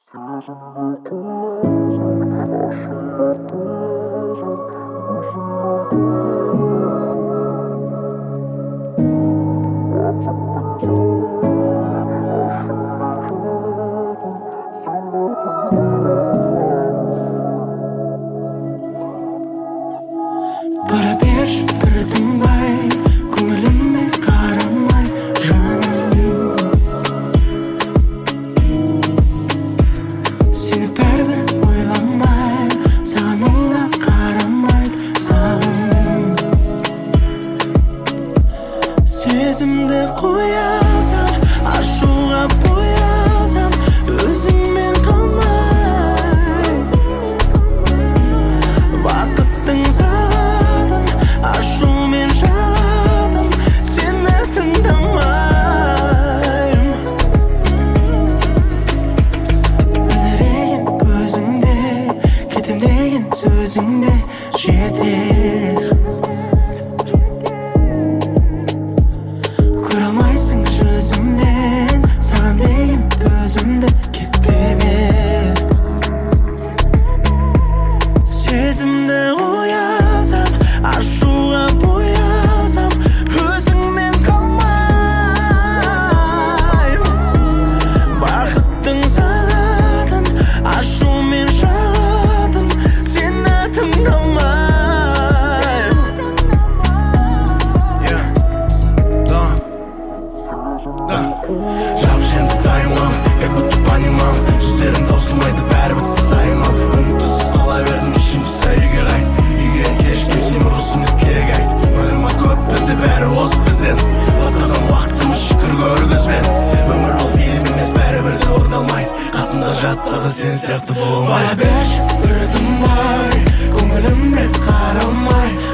Bana bir tınbay, көңіліме қарамай жаным. Seni бәрібір ойламай, саған оңға қарамайды сағым. Сезімді қоясам, ашуға боясам, өзіңмен қалмай. Бақыттың сағатын, ашумен жағатын, сені тыңдамайм. Білдіреген көзіңде, кетем деген сөзіңде жетер. Көре алмайсың жүзімнен, саған деген төзімді кете бер. Сезімді оязам, ашуға боязам, өзіңмен қалмайм. Бақыттың сағатын, ашумен жағатын, сені тыңдамайм. Жауып енді дайымым, как будто понимал, сөздерім таусылмайды, бәрібір тез айымал. Үмітсіз қала бердім, ішімсіз үйге қайт. Үйге кеш келсем ұрысын естілек айт. Ойлама көп бізде, бәрі озып бізден. Басқадан уақытымыз шүкір көргізбен. Өмір ол фильм емес, бәрібір де орындалмайды. Қасымда жатса да сен сияқты бола алмайды. Бана бір тынбай, көңіліме қарамай